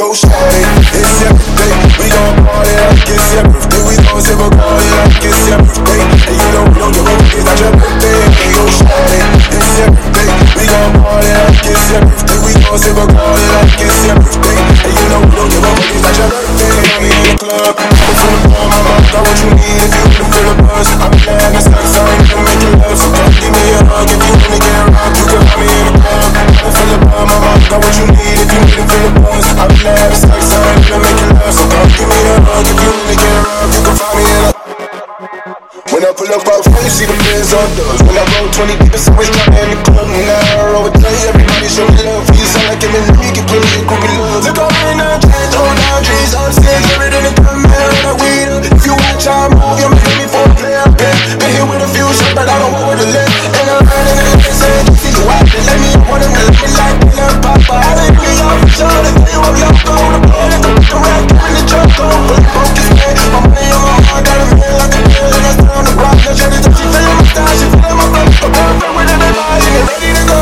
yo, shawty, it's your birthday. We gon' party like it's your birthday. We gon' sip a party like it's your birthday. And you know we don't give a fuck, it's not your birthday. Hey, yo, shawty, it's your birthday. We gon' party like it's your birthday. We gon' sip a party like it's your birthday. And you know we don't give a fuck, it's not your birthday. I'm in the club, I'm feeling warm, mama, got what you need if you wanna feel the buzz. I'm glad it's like something to make you love. So come give me a hug if you wanna get rocked. You can find me in the club. I'm feeling warm, mama, got what you need if you wanna feel the buzz. I'm glad it's like something to make you love. So come give me a hug if you wanna get rocked. You can find me in the. When I pull up out front, you see the Benz on doors. When I roll 20 deep, it's always driving in the club. Now I roll with day, everybody show me love. You sound like I'm in the league, put me in groupie love. Look over in the change, hold down trees, upstairs, everything in the club, man, that weed up. If you watch how I move, you'll make me for a player. Been here with a few shots, but I don't want with a list. And I'm running in the sand, you see you out there, let me want him to let me like Peter Papa. I let me off the show, to tell you I'm loco. The plan is to put the rap in the truck, go. But focus, man, my money on my heart, got a man like a pill, and that's on the block. Now Jenny, she feelin' my style, she feelin' my blood. A boyfriend with everybody, and ready to go.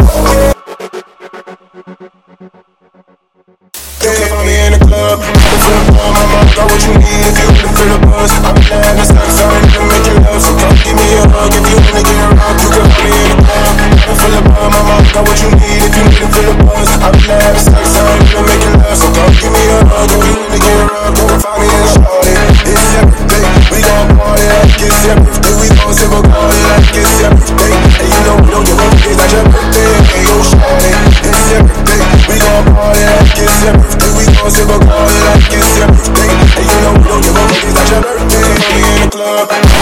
You can find me in the club. I'm feeling warm, mama, got what you need if you wanna feel the buzz. I'm glad it's like something to make you love. So come give me a hug if you wanna get rocked. You can find me in the club. I'm feeling warm, mama, got what you need if you need to feel the buzz. I'm glad it's like something to make you love. So come give me a hug if you wanna get rocked. You can find me in the party. It's your birthday. We gon' party like it's your birthday. We gon' sip a party like it's your birthday. And you know we don't give a fuck, it's not your birthday. Hey, yo, shawty, it's your birthday. We gon' party like it's your birthday. We gon' sip a party like it's your birthday. And you know we don't give a fuck, it's not your birthday. I'm in the club.